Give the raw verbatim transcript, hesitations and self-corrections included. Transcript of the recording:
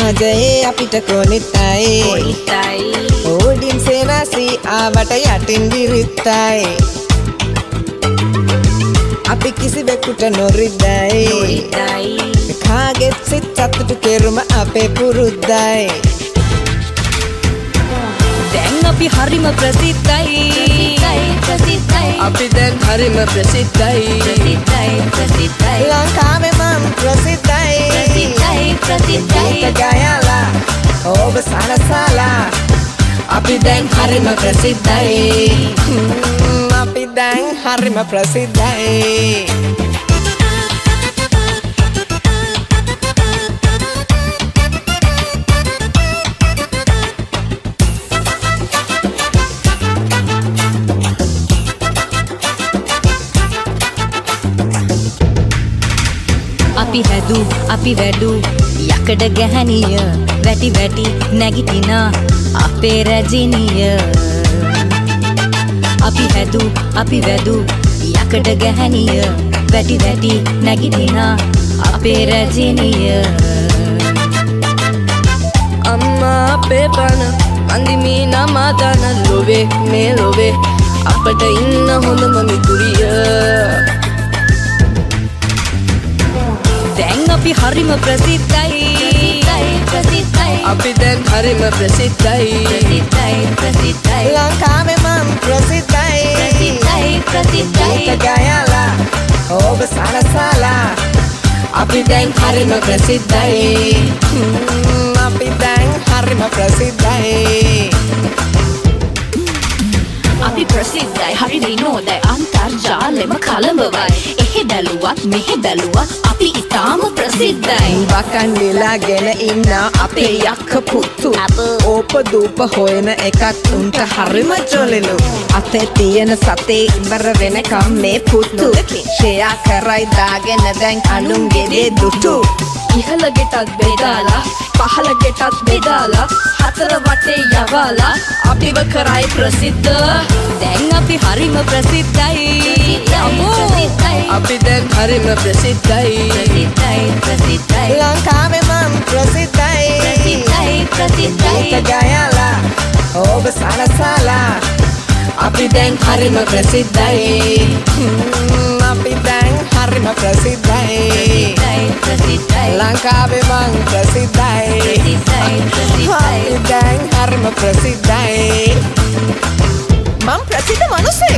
සමාජයේ අපිට කොනිටයි කොනිටයි ඕඩින් සේනාසී ආවට යටින් විරිත්තයි අපි කිසිවෙකුට නොරිදයි නොරිදයි කාගෙත් සිත් සතුටු කෙරුම අපේ පුරුද්දයි දැන් අපි හරිම ප්‍රසිද්ධයි ප්‍රසිද්ධයි අපි දැන් හරිම ප්‍රසිද්ධයි ප්‍රසිද්ධයි ප්‍රසිද්ධයි ලංකාවේ මම ප්‍රසිද්ධයි ප්‍රසිද්ධයි ප්‍රසිද්ධයි ගයලා ඔබ සනසලා අපි දැන් හරිම ප්‍රසිද්ධයි අපි දැන් හරිම ප්‍රසිද්ධයි අපි හැදු අපි වැඩු යකඩ ගැහණිය වැටි වැටි නැගිටින අපේ රැජිනිය අපි හැදු අපි වැඩු යකඩ ගැහණිය වැටි වැටි නැගිටින අපේ රැජිනිය අම්මා අපේ පන අන්දිමී නමාදන ලොවේ මේ ලොවේ අපට ඉන්න හොඳම මිතුරිය දැන් අපි හරිම ප්‍රසිද්ධයි ප්‍රසිද්ධයි අපි දැන් හරිම ප්‍රසිද්ධයි ප්‍රසිද්ධයි ප්‍රසිද්ධයි ලංකාවේ මම ප්‍රසිද්ධයි ප්‍රසිද්ධයි ප්‍රසිද්ධයි ගයලා ඔබ සනසලා අපි දැන් හරිම ප්‍රසිද්ධයි අපි දැන් හරිම ප්‍රසිද්ධයි අපි ප්‍රසිද්ධයි හරි විනෝදයි අන්තර්ජාලෙම කලඹවයි එහෙ බැලුවත් මෙහෙ බැලුවත් අපි ඉතාම ප්‍රසිද්ධයි බකන් වෙලාගෙන ඉන්න අපේ යක්ක පුතු ඕප දූප හොයන එකත් උන්ට හරිම ජොලිලු අතේ තියෙන සතේ ඉවර වෙනකම් මේ පුතු ෂෙයා කරයි දාගෙන දැන් අනුන් ගෙඩේ දුටු ඉහළ ගෙටත් බෙදාලා පහළ ගෙටත් බෙදාලා හතර වටේ යවලා අපිව කරයි ප්‍රසිද්ධ දැන් අපි හරිම ප්‍රසිද්ධයි අපි දැන් හරිම ප්‍රසිද්ධයි ප්‍රසිද්ධයි ප්‍රසිද්ධයි ලංකාවේ මම ප්‍රසිද්ධයි ප්‍රසිද්ධයි ප්‍රසිද්ධයි ගයලා ඔබ සනසලා අපි දැන් හරිම ප්‍රසිද්ධයි අපි දැන් හරිම ප්‍රසිද්ධයි ප්‍රසිද්ධයි ලංකාවේ මං ප්‍රසිද්ධයි ප්‍රසිද්ධයි ප්‍රසිද්ධයි අපි දැන් හරිම ප්‍රසිද්ධයි මම ප්‍රසිද්ධ මිනිසෙක්